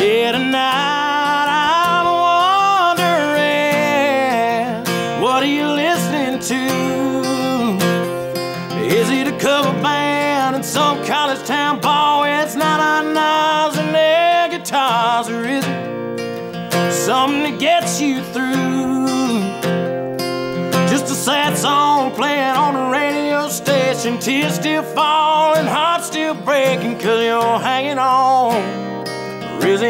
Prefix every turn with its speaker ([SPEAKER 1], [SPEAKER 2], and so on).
[SPEAKER 1] Yeah, tonight I'm wondering, what are you listening to? Is it a cover band in some college town bar where it's not on knives and their guitars? Or is it something that gets you through? Just a sad song playing on the radio station, tears still falling, heart still breaking, 'cause you're hanging on. Or is it